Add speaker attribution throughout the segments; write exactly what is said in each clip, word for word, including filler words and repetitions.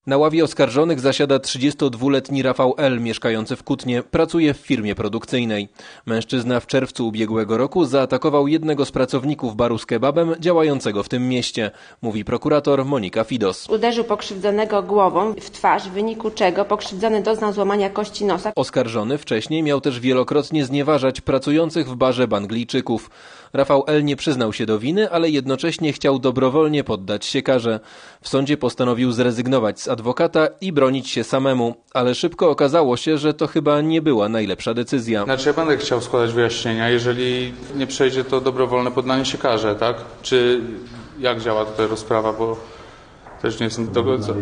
Speaker 1: Na ławie oskarżonych zasiada trzydziestodwuletni Rafał L., mieszkający w Kutnie. Pracuje w firmie produkcyjnej. Mężczyzna w czerwcu ubiegłego roku zaatakował jednego z pracowników baru z kebabem działającego w tym mieście, mówi prokurator Monika Fidos.
Speaker 2: Uderzył pokrzywdzonego głową w twarz, w wyniku czego pokrzywdzony doznał złamania kości nosa.
Speaker 1: Oskarżony wcześniej miał też wielokrotnie znieważać pracujących w barze Banglijczyków. Rafał L. nie przyznał się do winy, ale jednocześnie chciał dobrowolnie poddać się karze. W sądzie postanowił zrezygnować z adwokata i bronić się samemu, ale szybko okazało się, że to chyba nie była najlepsza decyzja.
Speaker 3: Znaczy ja będę chciał składać wyjaśnienia, jeżeli nie przejdzie to dobrowolne poddanie się karze, tak? Czy jak działa tutaj rozprawa, bo też nie jestem do końca.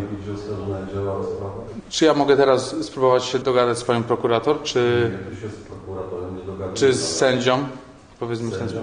Speaker 3: Czy ja mogę teraz spróbować się dogadać z panią prokurator, czy, czy z sędzią? Powiedzmy sędzią.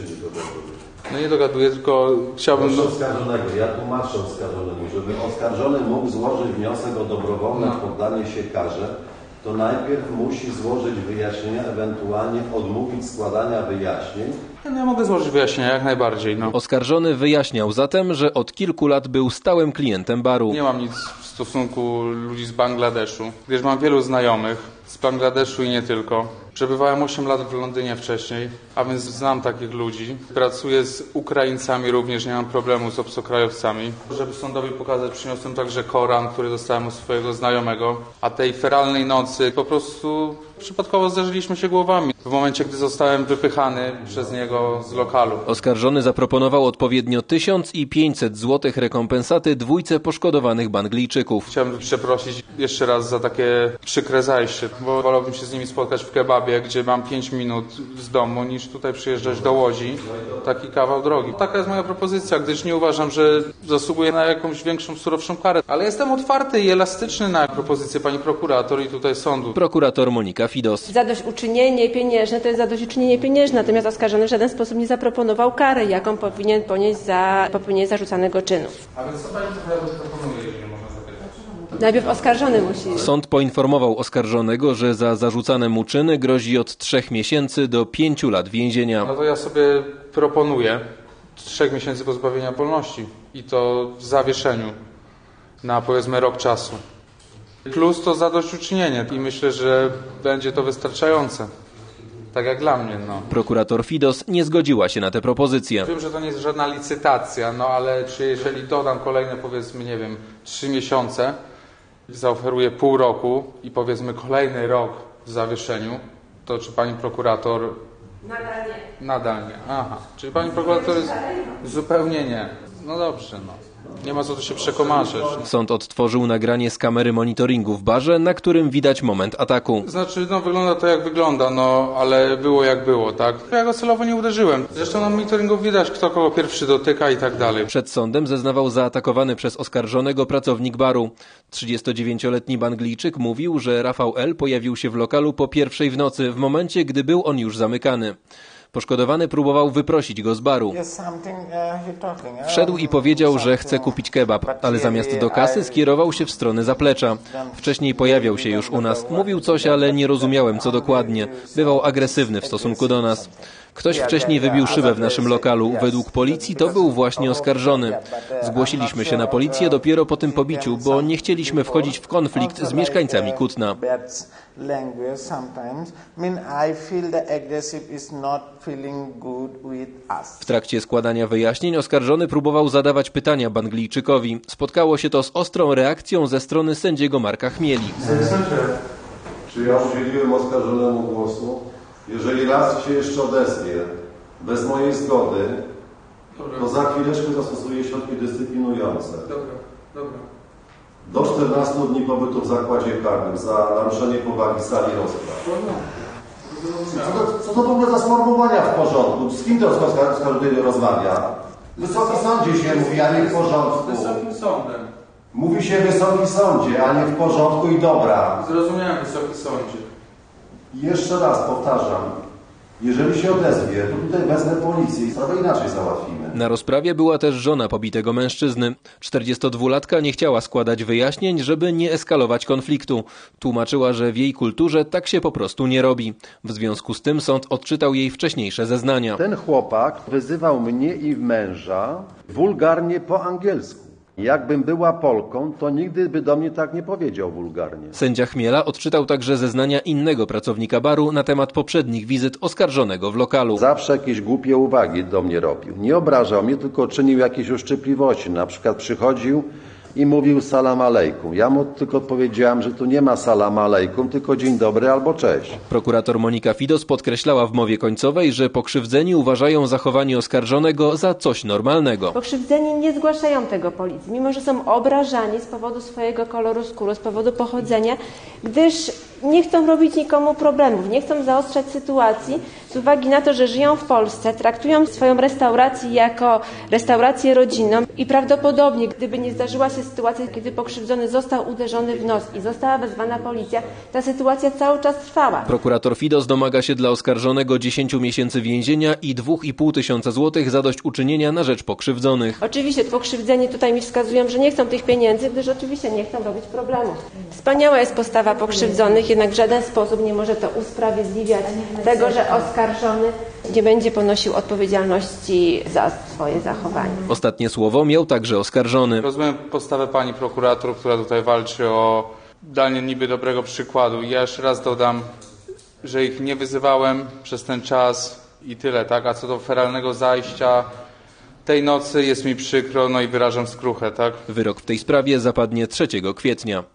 Speaker 3: No nie dogaduję, tylko chciałbym...
Speaker 4: Proszę oskarżonego, ja tłumaczę oskarżonemu, żeby oskarżony mógł złożyć wniosek o dobrowolne no. poddanie się karze, to najpierw musi złożyć wyjaśnienia, ewentualnie odmówić składania wyjaśnień.
Speaker 3: No ja mogę złożyć wyjaśnienia, jak najbardziej. No.
Speaker 1: Oskarżony wyjaśniał zatem, że od kilku lat był stałym klientem baru.
Speaker 3: Nie mam nic w stosunku ludzi z Bangladeszu, gdyż mam wielu znajomych z Bangladeszu i nie tylko. Przebywałem osiem lat w Londynie wcześniej, a więc znam takich ludzi. Pracuję z Ukraińcami również, nie mam problemu z obcokrajowcami. Żeby sądowi pokazać, przyniosłem także Koran, który dostałem od swojego znajomego. A tej feralnej nocy po prostu przypadkowo zderzyliśmy się głowami w momencie, gdy zostałem wypychany przez niego z lokalu.
Speaker 1: Oskarżony zaproponował odpowiednio tysiąc i pięćset złotych rekompensaty dwójce poszkodowanych Banglijczyków.
Speaker 3: Chciałem przeprosić jeszcze raz za takie przykre zajście, bo wolałbym się z nimi spotkać w kebabie, gdzie mam pięć minut z domu, niż tutaj przyjeżdżać do Łodzi. Taki kawał drogi. Taka jest moja propozycja, gdyż nie uważam, że zasługuję na jakąś większą, surowszą karę. Ale jestem otwarty i elastyczny na propozycję pani prokurator i tutaj sądu.
Speaker 1: Prokurator Monika Fidos.
Speaker 2: Zadośćuczynienie pieniężne to jest zadośćuczynienie pieniężne, natomiast oskarżony w żaden sposób nie zaproponował karę, jaką powinien ponieść za popełnienie zarzucanego czynu.
Speaker 3: A więc co pani proponuje, jeżeli można zapytać?
Speaker 2: Najpierw oskarżony musi...
Speaker 1: Sąd poinformował oskarżonego, że za zarzucane mu czyny grozi od trzech miesięcy do pięciu lat więzienia.
Speaker 3: No to ja sobie proponuję trzech miesięcy pozbawienia wolności i to w zawieszeniu na powiedzmy rok czasu. Plus to zadośćuczynienie i myślę, że będzie to wystarczające. Tak jak dla mnie, no.
Speaker 1: Prokurator Fidos nie zgodziła się na tę propozycję.
Speaker 3: Wiem, że to nie jest żadna licytacja, no ale czy jeżeli dodam kolejne, powiedzmy, nie wiem, trzy miesiące, zaoferuję pół roku i powiedzmy kolejny rok w zawieszeniu, to czy pani prokurator...
Speaker 2: Nadal nie.
Speaker 3: Nadal nie. Aha. Czyli pani prokurator jest... Zupełnie nie. No dobrze, no. Nie ma co tu się przekomarzeć.
Speaker 1: Sąd odtworzył nagranie z kamery monitoringu w barze, na którym widać moment ataku.
Speaker 3: Znaczy, no wygląda to jak wygląda, no ale było jak było, tak? Ja go celowo nie uderzyłem. Zresztą na monitoringu widać, kto kogo pierwszy dotyka i tak dalej.
Speaker 1: Przed sądem zeznawał zaatakowany przez oskarżonego pracownik baru. trzydziestodziewięcioletni Banglijczyk mówił, że Rafał L. pojawił się w lokalu po pierwszej w nocy, w momencie, gdy był on już zamykany. Poszkodowany próbował wyprosić go z baru. Wszedł i powiedział, że chce kupić kebab, ale zamiast do kasy skierował się w stronę zaplecza. Wcześniej pojawiał się już u nas. Mówił coś, ale nie rozumiałem co dokładnie. Bywał agresywny w stosunku do nas. Ktoś wcześniej wybił szybę w naszym lokalu. Według policji to był właśnie oskarżony. Zgłosiliśmy się na policję dopiero po tym pobiciu, bo nie chcieliśmy wchodzić w konflikt z mieszkańcami Kutna. W trakcie składania wyjaśnień oskarżony próbował zadawać pytania Banglijczykowi. Spotkało się to z ostrą reakcją ze strony sędziego Marka Chmieli.
Speaker 4: Czy ja udzieliłem oskarżonemu głosu? Jeżeli raz się jeszcze odezwie, bez mojej zgody, dobra, to za chwileczkę zastosuję środki dyscyplinujące.
Speaker 3: Dobra, dobra.
Speaker 4: Do czternastu dni pobytu w zakładzie karnym za naruszenie powagi sali rozpraw. Co to, co to w ogóle za sformułowania w porządku? Z kim to oskarżony rozmawia? Wysoki sądzie się mówi, a nie w porządku.
Speaker 3: Wysokim sądem.
Speaker 4: Mówi się Wysoki Sądzie, a nie w porządku i dobra.
Speaker 3: Zrozumiałem, Wysoki Sądzie.
Speaker 4: Jeszcze raz powtarzam, jeżeli się odezwie, to tutaj wezmę policję i sprawę inaczej załatwimy.
Speaker 1: Na rozprawie była też żona pobitego mężczyzny. czterdziestodwulatka nie chciała składać wyjaśnień, żeby nie eskalować konfliktu. Tłumaczyła, że w jej kulturze tak się po prostu nie robi. W związku z tym sąd odczytał jej wcześniejsze zeznania.
Speaker 4: Ten chłopak wyzywał mnie i męża wulgarnie po angielsku. Jakbym była Polką, to nigdy by do mnie tak nie powiedział wulgarnie.
Speaker 1: Sędzia Chmiela odczytał także zeznania innego pracownika baru na temat poprzednich wizyt oskarżonego w lokalu.
Speaker 4: Zawsze jakieś głupie uwagi do mnie robił. Nie obrażał mnie, tylko czynił jakieś uszczypliwości. Na przykład przychodził i mówił salam alejkum. Ja mu tylko powiedziałam, że tu nie ma salam alejkum, tylko dzień dobry albo cześć.
Speaker 1: Prokurator Monika Fidos podkreślała w mowie końcowej, że pokrzywdzeni uważają zachowanie oskarżonego za coś normalnego.
Speaker 2: Pokrzywdzeni nie zgłaszają tego policji, mimo że są obrażani z powodu swojego koloru skóry, z powodu pochodzenia, gdyż nie chcą robić nikomu problemów, nie chcą zaostrzać sytuacji z uwagi na to, że żyją w Polsce, traktują swoją restaurację jako restaurację rodzinną i prawdopodobnie, gdyby nie zdarzyła się sytuacja, kiedy pokrzywdzony został uderzony w nos i została wezwana policja, ta sytuacja cały czas trwała.
Speaker 1: Prokurator Fidos domaga się dla oskarżonego dziesięciu miesięcy więzienia i dwóch i pół tysiąca złotych zadośćuczynienia na rzecz pokrzywdzonych.
Speaker 2: Oczywiście pokrzywdzeni tutaj mi wskazują, że nie chcą tych pieniędzy, gdyż oczywiście nie chcą robić problemów. Wspaniała jest postawa pokrzywdzonych, jednak w żaden sposób nie może to usprawiedliwiać tego, że oskarżony nie będzie ponosił odpowiedzialności za swoje zachowanie.
Speaker 1: Ostatnie słowo miał także oskarżony.
Speaker 3: Rozumiem postawę pani prokurator, która tutaj walczy o danie niby dobrego przykładu. Ja jeszcze raz dodam, że ich nie wyzywałem przez ten czas i tyle, tak? A co do feralnego zajścia tej nocy jest mi przykro, no i wyrażam skruchę, tak?
Speaker 1: Wyrok w tej sprawie zapadnie trzeciego kwietnia.